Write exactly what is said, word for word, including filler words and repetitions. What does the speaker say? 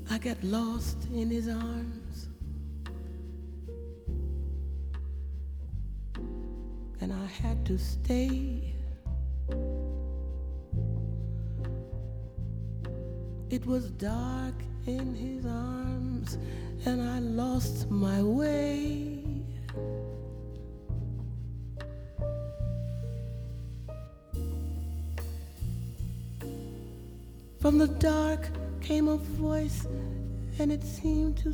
I got lost in his arms, and I had to stay. It was dark in his arms, and I lost my way. From the dark came a voice, and it seemed to